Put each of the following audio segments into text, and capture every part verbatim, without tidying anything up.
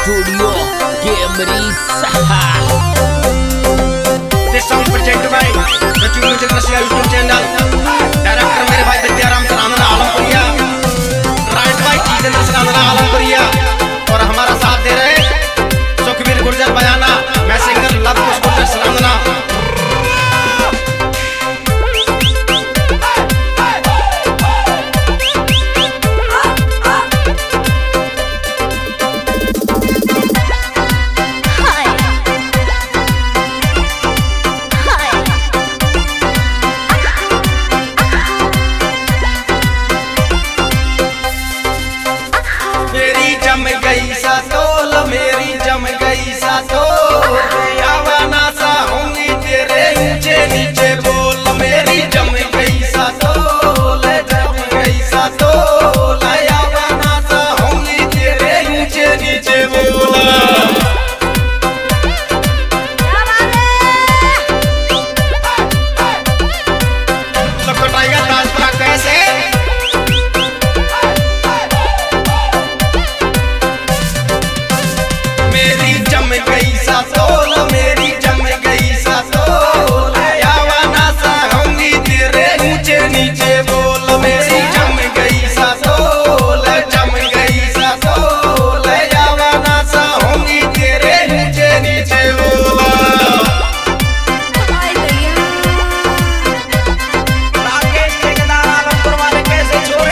Studio कैमरी सहा। This song presented by Sachi Music Russia YouTube channel. Director मेरे भाई विद्याराम सरांदना आलमपुरिया, राइट बाय जितेंद्र सरांदना आलमपुरिया और हमारा साथ दे रहे सुखवीर गुर्जर बयाना। मैं सिंगर लव कुश गुर्जर सरांदना। मेरी जम गई सातोल, मेरी जम गई सातोल, आवाना सा होंगी तेरे ऊंचे नीचे बोल। मेरी जम गई सातोल, जम गई सातोल, आवाना सा होंगी तेरे ऊंचे नीचे बोल। लखटाइया दासपुरा कैसे मेरी जम गई सातोल, मेरी जम गई सातोल, आवाना सा होंगी तेरे ऊंचे नीचे बोल। मेरी जम गई सातोल, जम गई सातोल, आवाना सा होंगी तेरे ऊंचे नीचे बोल। राकेश ठेकेदार आलमपुर वाले कैसे छोड़े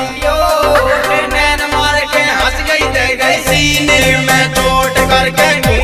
सीने में चोट करके